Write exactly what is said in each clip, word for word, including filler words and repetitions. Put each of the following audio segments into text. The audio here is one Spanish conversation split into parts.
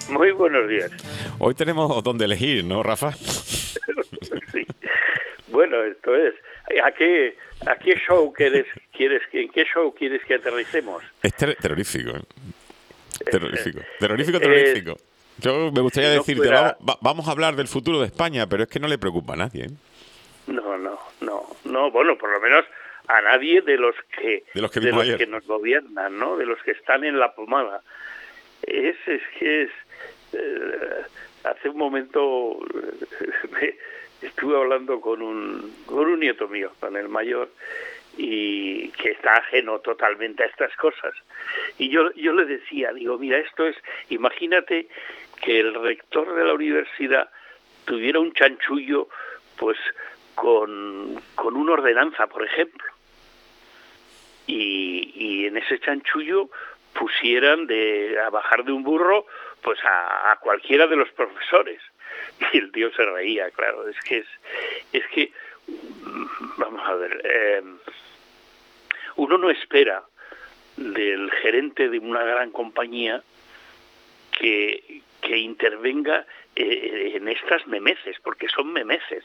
Muy buenos días. Hoy tenemos donde elegir, ¿no, Rafa? Sí. Bueno, esto es. ¿A qué, a qué show quieres, quieres que, en qué show quieres que aterricemos? Es ter terrorífico, ¿eh? Terrorífico. Terrorífico, Eh, terrorífico. Yo me gustaría si no decirte, fuera... vamos, va, vamos a hablar del futuro de España, pero es que no le preocupa a nadie, ¿eh? No, no, no, no. Bueno, por lo menos a nadie de los que de los que, de los ayer. que nos gobiernan, ¿no? De los que están en la pomada. Es, es que es... Eh, hace un momento me estuve hablando con un, con un nieto mío, con el mayor, y que está ajeno totalmente a estas cosas. Y yo, yo le decía, digo, mira, esto es, imagínate que el rector de la universidad tuviera un chanchullo, pues, con, con una ordenanza, por ejemplo. Y, y en ese chanchullo pusieran de a bajar de un burro pues a, a cualquiera de los profesores. Y el tío se reía, claro. Es que es, es que vamos a ver, eh, uno no espera del gerente de una gran compañía que, que intervenga eh, en estas memeces, porque son memeces.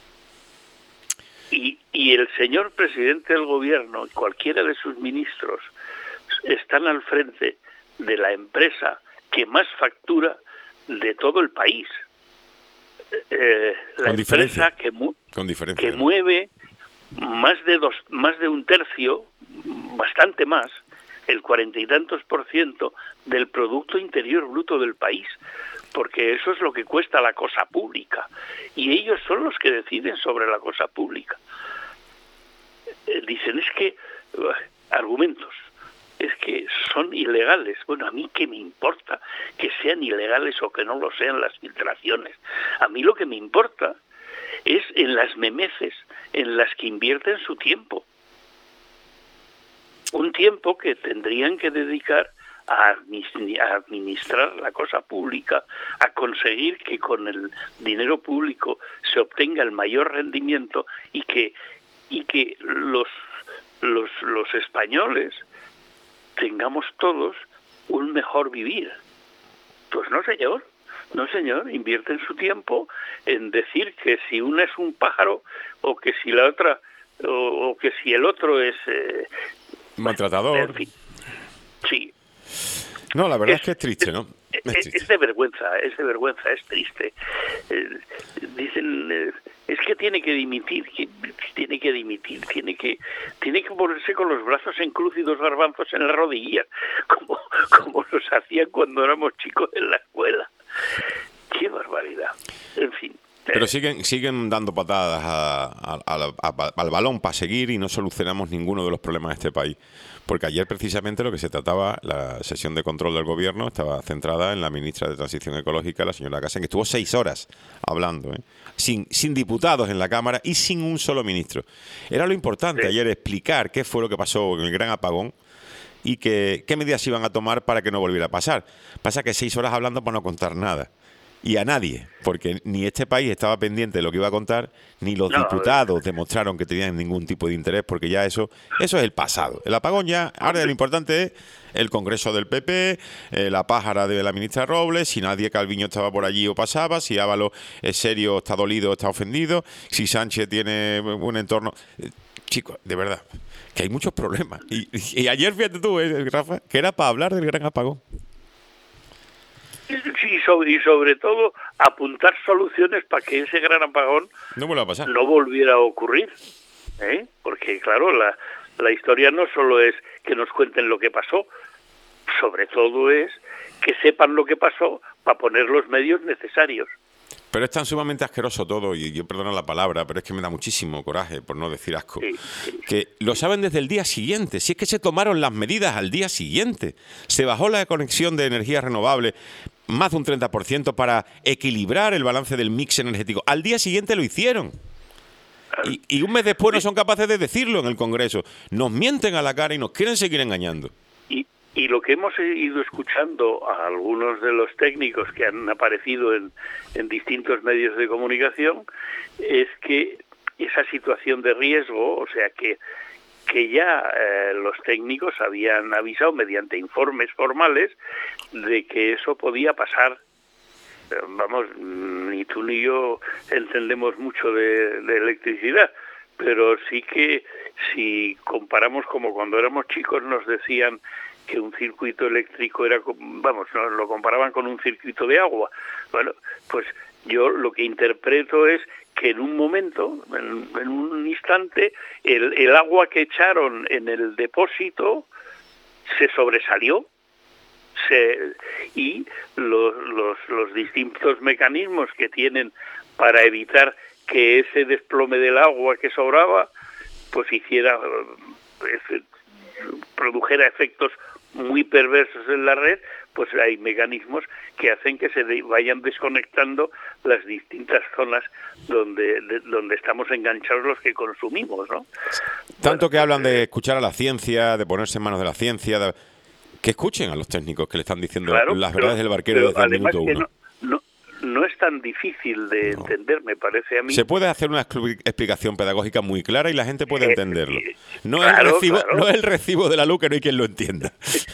Y, y el señor presidente del gobierno y cualquiera de sus ministros están al frente de la empresa que más factura de todo el país. Eh, la Con empresa diferencia. que, mu Con diferencia, que ¿no? mueve más de dos, más de un tercio, bastante más, el cuarenta y tantos por ciento del Producto Interior Bruto del país, porque eso es lo que cuesta la cosa pública, y ellos son los que deciden sobre la cosa pública. Eh, dicen, es que, uh, argumentos, es que son ilegales. Bueno, a mí qué me importa que sean ilegales o que no lo sean las filtraciones. A mí lo que me importa es en las memeces en las que invierten su tiempo. Un tiempo que tendrían que dedicar a administrar la cosa pública, a conseguir que con el dinero público se obtenga el mayor rendimiento y que y que los los los españoles tengamos todos un mejor vivir. Pues no, señor. No, señor, invierten su tiempo en decir que si una es un pájaro o que si la otra o, o que si el otro es eh, maltratador. En fin. Sí. No, la verdad es, es que es triste, ¿no? Es, es, triste. es de vergüenza, es de vergüenza, es triste. Eh, dicen, eh, es que tiene que dimitir, que, tiene que dimitir, tiene que tiene que ponerse con los brazos en cruz y dos garbanzos en las rodillas, como, como nos hacían cuando éramos chicos en la escuela. ¡Qué barbaridad! En fin. Pero siguen siguen dando patadas a, a, a, a, al balón para seguir y no solucionamos ninguno de los problemas de este país. Porque ayer precisamente lo que se trataba, la sesión de control del gobierno estaba centrada en la ministra de Transición Ecológica, la señora Casén, que estuvo seis horas hablando, ¿eh? sin, sin diputados en la Cámara y sin un solo ministro. Era lo importante sí. ayer explicar qué fue lo que pasó en el gran apagón y que, qué medidas iban a tomar para que no volviera a pasar. Pasa que seis horas hablando para no contar nada. Y a nadie, porque ni este país estaba pendiente de lo que iba a contar, ni los no, diputados demostraron que tenían ningún tipo de interés, porque ya eso eso es el pasado. El apagón ya, ahora lo importante es el Congreso del P P, eh, la pájara de la ministra Robles, si nadie Calviño estaba por allí o pasaba, si Ábalos es serio, está dolido, está ofendido, si Sánchez tiene un entorno... Eh, chicos, de verdad, que hay muchos problemas. Y, y ayer, fíjate tú, eh, Rafa, que era para hablar del gran apagón. Sí, sobre, y sobre todo apuntar soluciones para que ese gran apagón no vuelva a pasar, no volviera a ocurrir, ¿eh? Porque claro, la, la historia no solo es que nos cuenten lo que pasó, sobre todo es que sepan lo que pasó para poner los medios necesarios. Pero es tan sumamente asqueroso todo, y yo perdono la palabra, pero es que me da muchísimo coraje, por no decir asco, sí, sí. que lo saben desde el día siguiente. Si es que se tomaron las medidas al día siguiente. Se bajó la conexión de energías renovables más de un treinta por ciento para equilibrar el balance del mix energético. Al día siguiente lo hicieron. Y, y un mes después no son capaces de decirlo en el Congreso. Nos mienten a la cara y nos quieren seguir engañando. Y, y lo que hemos ido escuchando a algunos de los técnicos que han aparecido en, en distintos medios de comunicación es que esa situación de riesgo, o sea que que ya eh, los técnicos habían avisado mediante informes formales de que eso podía pasar vamos, ni tú ni yo entendemos mucho de, de electricidad, pero sí que si comparamos como cuando éramos chicos nos decían que un circuito eléctrico era, vamos, nos lo comparaban con un circuito de agua. Bueno, pues yo lo que interpreto es que en un momento, en, en un instante, el, el agua que echaron en el depósito se sobresalió. Se, y los, los, los distintos mecanismos que tienen para evitar que ese desplome del agua que sobraba pues hiciera eh, produjera efectos muy perversos en la red, pues hay mecanismos que hacen que se de, vayan desconectando las distintas zonas donde de, donde estamos enganchados los que consumimos, ¿no? Tanto bueno, que hablan pues, de escuchar a la ciencia, de ponerse en manos de la ciencia, de... que escuchen a los técnicos que le están diciendo claro, las pero, verdades del barquero desde el minuto uno. No, no, no es tan difícil de no. entender, me parece a mí. Se puede hacer una explicación pedagógica muy clara y la gente puede eh, entenderlo. No, claro, es el recibo, claro. no es el recibo de la luz, que no hay quien lo entienda.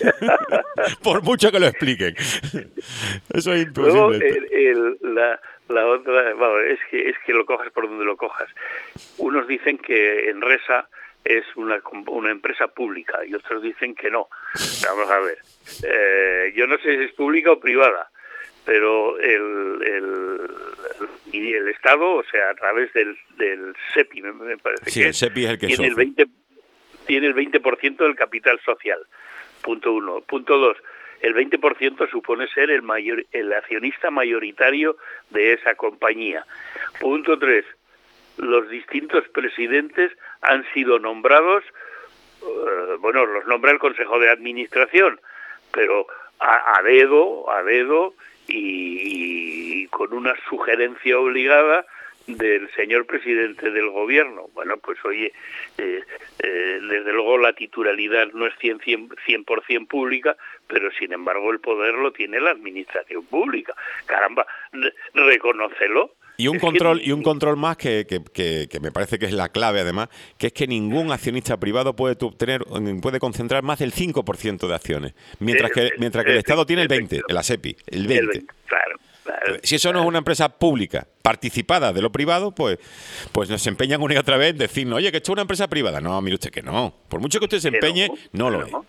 Por mucho que lo expliquen. Eso es imposible. Luego, el, el, la, la otra, bueno, es que es que lo cojas por donde lo cojas. Unos dicen que Enresa es una, una empresa pública y otros dicen que no. Vamos a ver. Eh, yo no sé si es pública o privada, pero el, el, y el Estado, o sea, a través del, del SEPI, me, me parece sí, que el SEPI es el que tiene el veinte, tiene el veinte por ciento del capital social. Punto uno. Punto dos. El veinte por ciento supone ser el mayor, el accionista mayoritario de esa compañía. Punto tres. Los distintos presidentes han sido nombrados, uh, bueno, los nombra el Consejo de Administración, pero a, a dedo, a dedo y, y con una sugerencia obligada del señor presidente del gobierno. Bueno, pues oye, eh, eh, desde luego la titularidad no es cien por ciento pública, pero sin embargo el poder lo tiene la administración pública. Caramba, reconócelo. Y un control y un control más que, que, que, que me parece que es la clave, además, que es que ningún accionista privado puede obtener, puede concentrar más del cinco por ciento de acciones, mientras que mientras que el Estado tiene el veinte por ciento, el SEPI, el veinte por ciento. Claro, claro. Si eso no es una empresa pública participada de lo privado, pues pues nos empeñan una y otra vez en decirnos, oye, que esto es una empresa privada. No, mire usted que no. Por mucho que usted se empeñe, no, no lo es.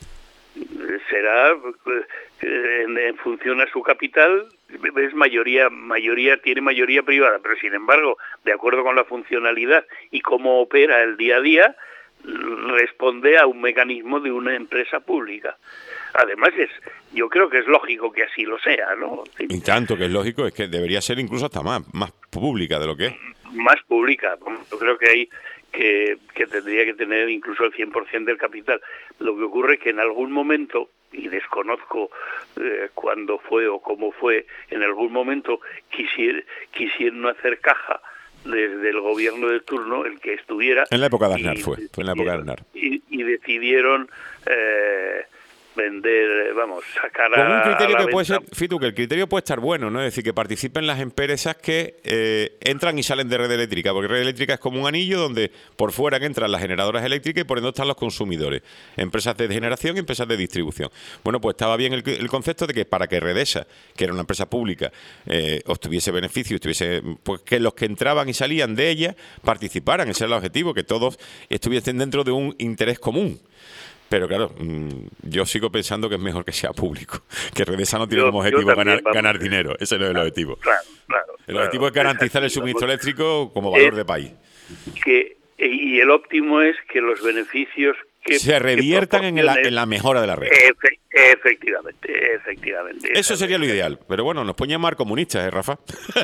Será en, en función a su capital, es mayoría, mayoría tiene mayoría privada, pero sin embargo, de acuerdo con la funcionalidad y cómo opera el día a día, responde a un mecanismo de una empresa pública. Además, es, yo creo que es lógico que así lo sea, ¿no? Y tanto que es lógico, es que debería ser incluso hasta más, más pública de lo que es. Más pública. Yo creo que hay que, que tendría que tener incluso el cien por ciento del capital. Lo que ocurre es que en algún momento, y desconozco eh, cuándo fue o cómo fue, en algún momento quisier, quisieron hacer caja desde el gobierno de turno, el que estuviera. En la época de Aznar fue, fue en la época de Aznar. Y, y decidieron eh, vender, vamos, sacar Con un criterio a la que puede ser, venta. Fitu, que el criterio puede estar bueno, ¿no? Es decir, que participen las empresas que eh, entran y salen de red eléctrica, porque red eléctrica es como un anillo donde por fuera entran las generadoras eléctricas y por dentro están los consumidores, empresas de generación y empresas de distribución. Bueno, pues estaba bien el, el concepto de que para que Redesa, que era una empresa pública, eh, obtuviese beneficios, tuviese, pues que los que entraban y salían de ella participaran, ese era el objetivo, que todos estuviesen dentro de un interés común. Pero claro, yo sigo pensando que es mejor que sea público, que Redesa no tiene yo, como objetivo también, ganar, ganar dinero, ese no es el objetivo. Claro, claro. El objetivo claro, es garantizar es el suministro eléctrico como valor de país. Que, y el óptimo es que los beneficios que se reviertan que en la, en la mejora de la red. Efe, efectivamente, efectivamente. Eso sería lo ideal. Pero bueno, nos ponían más comunistas, ¿eh, Rafa?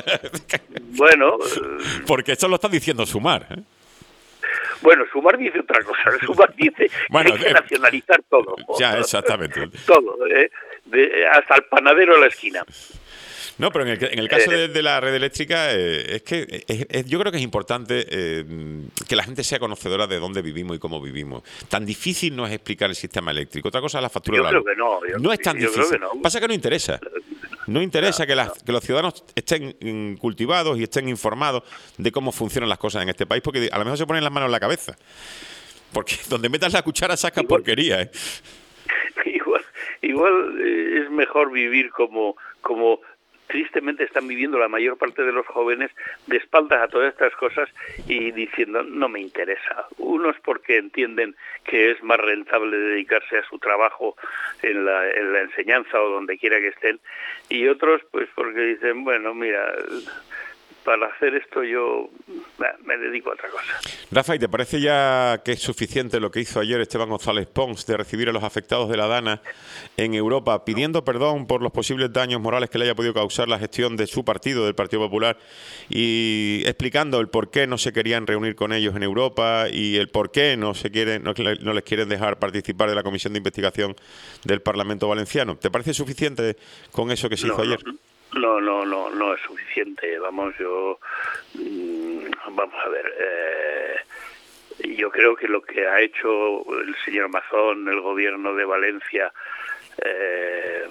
Bueno. Porque esto lo está diciendo Sumar, ¿eh? Bueno, Sumar dice otra cosa. Sumar dice bueno, que hay que nacionalizar todo. Ya, exactamente. Todo, ¿eh? De, hasta el panadero de la esquina. No, pero en el, en el caso de, de la red eléctrica, eh, es que es, es, yo creo que es importante eh, que la gente sea conocedora de dónde vivimos y cómo vivimos. Tan difícil no es explicar el sistema eléctrico. Otra cosa es la factura yo de la luz. Creo que no, yo, no es tan yo difícil. Creo que no. Pasa que no interesa. No interesa no, que, las, no. que los ciudadanos estén mm, cultivados y estén informados de cómo funcionan las cosas en este país, porque a lo mejor se ponen las manos en la cabeza. Porque donde metas la cuchara sacas igual, porquería, ¿eh? Igual, igual eh, es mejor vivir como... como tristemente están viviendo la mayor parte de los jóvenes de espaldas a todas estas cosas y diciendo no me interesa. Unos porque entienden que es más rentable dedicarse a su trabajo en la, en la enseñanza o donde quiera que estén, y otros pues porque dicen, bueno, mira, para hacer esto yo bah, me dedico a otra cosa. Rafa, ¿y te parece ya que es suficiente lo que hizo ayer Esteban González Pons de recibir a los afectados de la DANA en Europa pidiendo perdón por los posibles daños morales que le haya podido causar la gestión de su partido, del Partido Popular, y explicando el por qué no se querían reunir con ellos en Europa y el por qué no se quieren, no, no les quieren dejar participar de la Comisión de Investigación del Parlamento Valenciano? ¿Te parece suficiente con eso que se no, hizo ayer? No. No, no, no, no es suficiente. Vamos, yo, vamos a ver. Eh, yo creo que lo que ha hecho el señor Mazón, el gobierno de Valencia, eh,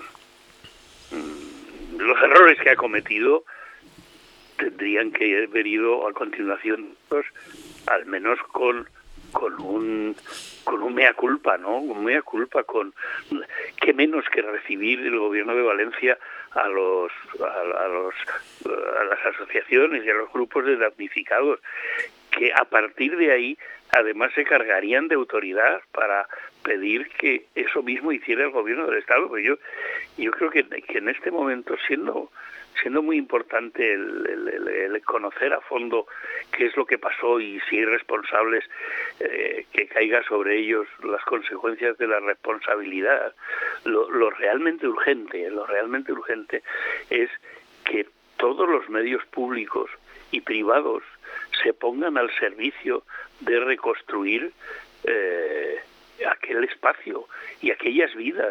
los errores que ha cometido tendrían que haber ido a continuación, pues, al menos con con un con un mea culpa, ¿no? Un mea culpa, con qué menos que recibir el gobierno de Valencia a los a, a los a las asociaciones y a los grupos de damnificados, que a partir de ahí además se cargarían de autoridad para pedir que eso mismo hiciera el gobierno del Estado. Pues yo yo creo que, que en este momento, siendo siendo muy importante el, el, el conocer a fondo qué es lo que pasó y si hay responsables, eh, que caiga sobre ellos las consecuencias de la responsabilidad. Lo, lo realmente urgente, lo realmente urgente es que todos los medios públicos y privados se pongan al servicio de reconstruir eh, aquel espacio y aquellas vidas.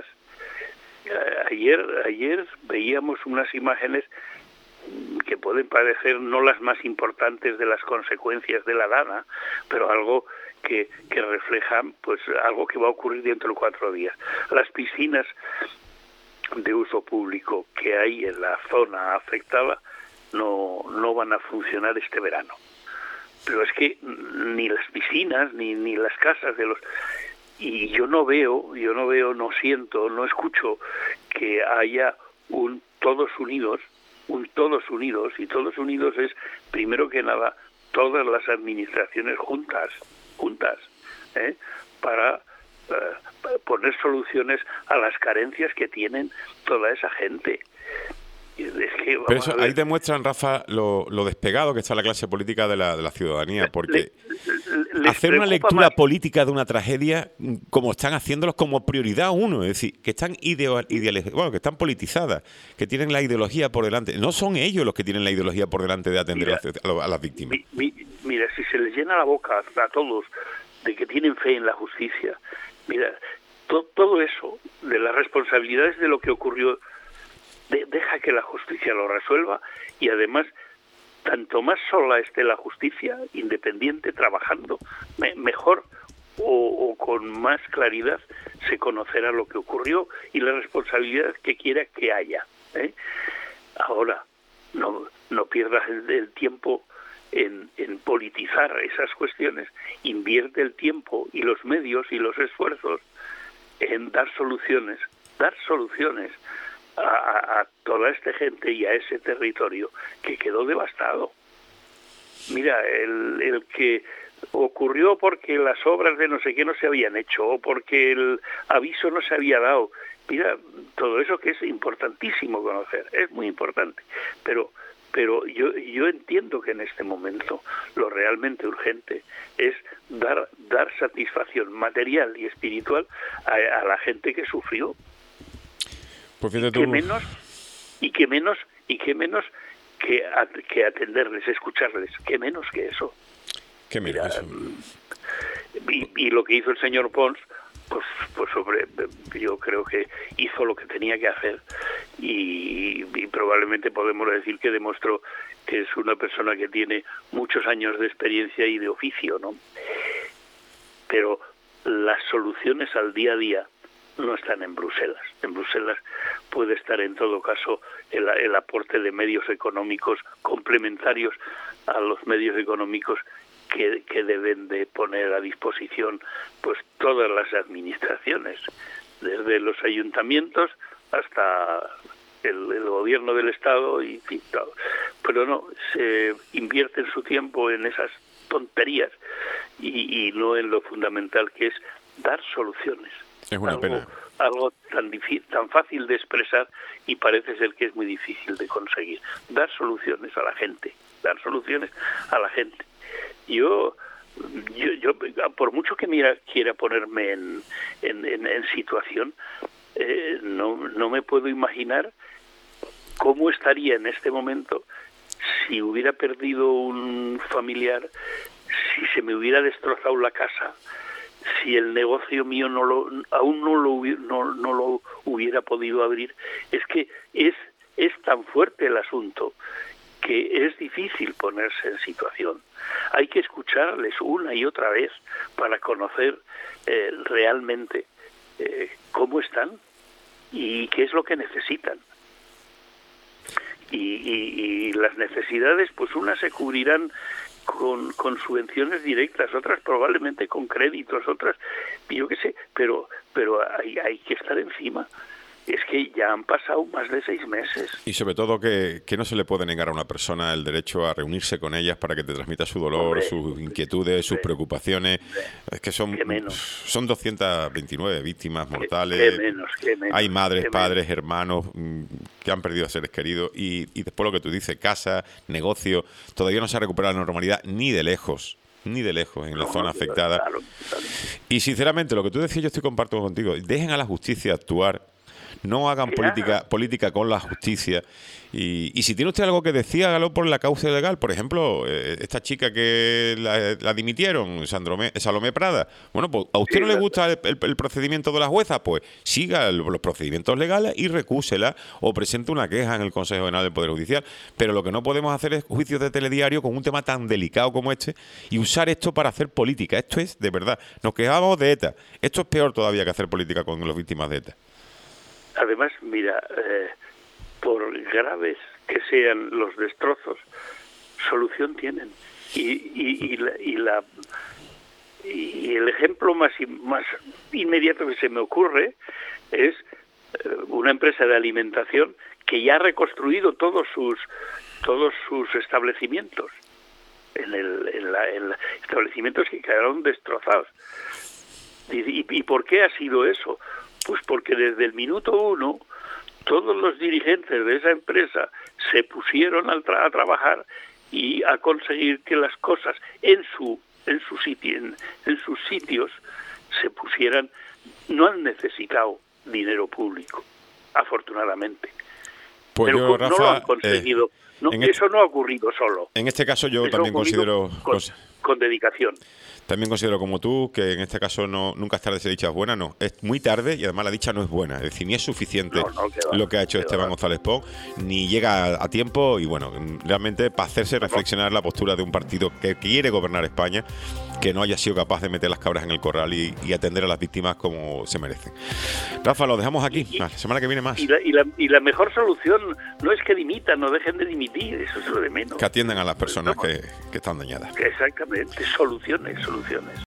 Ayer, ayer veíamos unas imágenes que pueden parecer no las más importantes de las consecuencias de la DANA, pero algo que, que reflejan pues algo que va a ocurrir dentro de cuatro días. Las piscinas de uso público que hay en la zona afectada no, no van a funcionar este verano. Pero es que ni las piscinas ni, ni las casas de los... Y yo no veo, yo no veo, no siento, no escucho que haya un todos unidos, un todos unidos, y todos unidos es, primero que nada, todas las administraciones juntas, juntas, ¿eh? para, uh, para poner soluciones a las carencias que tienen toda esa gente. Es que, Pero eso, ahí demuestran, Rafa, lo, lo despegado que está la clase política de la, de la ciudadanía, porque le, hacer una lectura más política de una tragedia como están haciéndolos como prioridad uno, es decir, que están ideal, ideales, bueno, que están politizadas, que tienen la ideología por delante. No son ellos los que tienen la ideología por delante de atender mira, a, a las víctimas. Mi, mi, mira, si se les llena la boca a todos de que tienen fe en la justicia, mira, to, todo eso de las responsabilidades de lo que ocurrió, De, deja que la justicia lo resuelva, y además tanto más sola esté la justicia, independiente, trabajando, me, mejor o, o con más claridad se conocerá lo que ocurrió y la responsabilidad que quiera que haya, ¿eh? Ahora, no, no pierdas el, el tiempo en, en politizar esas cuestiones, invierte el tiempo y los medios y los esfuerzos en dar soluciones, dar soluciones A, a toda esta gente y a ese territorio que quedó devastado. Mira, el, el que ocurrió porque las obras de no sé qué no se habían hecho o porque el aviso no se había dado. Mira, todo eso que es importantísimo conocer, es muy importante, pero pero yo yo entiendo que en este momento lo realmente urgente es dar dar satisfacción material y espiritual a, a la gente que sufrió. Pues y que menos y que menos y que menos que, at, que atenderles, escucharles, que menos que eso. ¿Qué menos Mira, eso? Y, y lo que hizo el señor Pons, pues, pues sobre, yo creo que hizo lo que tenía que hacer y, y probablemente podemos decir que demostró que es una persona que tiene muchos años de experiencia y de oficio, ¿no? Pero las soluciones al día a día no están en Bruselas. En Bruselas puede estar en todo caso el, el aporte de medios económicos complementarios a los medios económicos que, que deben de poner a disposición pues todas las administraciones, desde los ayuntamientos hasta el, el gobierno del Estado y, y todo. Pero no, se invierten su tiempo en esas tonterías y, y no en lo fundamental, que es dar soluciones. Es una algo, pena. Algo tan difícil, tan fácil de expresar y parece ser que es muy difícil de conseguir. Dar soluciones a la gente, dar soluciones a la gente. Yo, yo, yo por mucho que mira, quiera ponerme en, en, en, en situación, eh, no, no me puedo imaginar cómo estaría en este momento si hubiera perdido un familiar, si se me hubiera destrozado la casa, si el negocio mío no lo, aún no lo, no, no lo hubiera podido abrir. Es que es, es tan fuerte el asunto que es difícil ponerse en situación. Hay que escucharles una y otra vez para conocer eh, realmente eh, cómo están y qué es lo que necesitan. Y, y, y las necesidades, pues unas se cubrirán con, con subvenciones directas, otras probablemente con créditos, otras, yo qué sé, pero pero hay, hay que estar encima. Es que ya han pasado más de seis meses. Y sobre todo que, que no se le puede negar a una persona el derecho a reunirse con ellas para que te transmita su dolor, hombre, sus inquietudes, sus hombre, preocupaciones. Hombre, es que son, son doscientas veintinueve víctimas mortales. Qué, qué menos, qué menos, hay madres, qué padres, menos. hermanos que han perdido a seres queridos. Y, y después lo que tú dices, casa, negocio, todavía no se ha recuperado la normalidad ni de lejos. Ni de lejos en la no, zona afectada. Claro, claro. Y sinceramente, lo que tú decías, yo estoy comparto contigo. Dejen a la justicia actuar. No hagan política política con la justicia. Y, y si tiene usted algo que decir, hágalo por la causa legal. Por ejemplo, eh, esta chica que la, la dimitieron, Sandromé, Salomé Prada. Bueno, pues a usted sí, no le gusta el, el, el procedimiento de la jueza, pues siga el, los procedimientos legales y recúsela o presente una queja en el Consejo General del Poder Judicial. Pero lo que no podemos hacer es juicios de telediario con un tema tan delicado como este y usar esto para hacer política. Esto es, de verdad, nos quejamos de ETA. Esto es peor todavía que hacer política con las víctimas de ETA. Además, mira, eh, por graves que sean los destrozos, solución tienen. Y, y, y, la, y, la, y el ejemplo más, más inmediato que se me ocurre es eh, una empresa de alimentación que ya ha reconstruido todos sus todos sus establecimientos, en, el, en, la, en la, establecimientos que quedaron destrozados. ¿Y, y, y por qué ha sido eso? Pues porque desde el minuto uno todos los dirigentes de esa empresa se pusieron a, tra- a trabajar y a conseguir que las cosas en su en su sitio en, en sus sitios se pusieran. No han necesitado dinero público, afortunadamente. Pues pero yo, Rafa, no lo han conseguido. Eh, no, este, eso no ha ocurrido solo. En este caso yo eso también considero con, con dedicación. También considero como tú que en este caso no nunca es tarde si la dicha es buena, no. Es muy tarde y además la dicha no es buena. Es decir, ni es suficiente no, no, que va, lo que ha hecho que Esteban va. González Pons, ni llega a, a tiempo y bueno, realmente para hacerse reflexionar la postura de un partido que quiere gobernar España, que no haya sido capaz de meter las cabras en el corral y, y atender a las víctimas como se merecen. Rafa, lo dejamos aquí. Y, la semana que viene más. Y la, y, la, y la mejor solución no es que dimitan, no dejen de dimitir, eso es lo de menos. Que atiendan a las personas no, que, que están dañadas. Exactamente, soluciones, soluciones.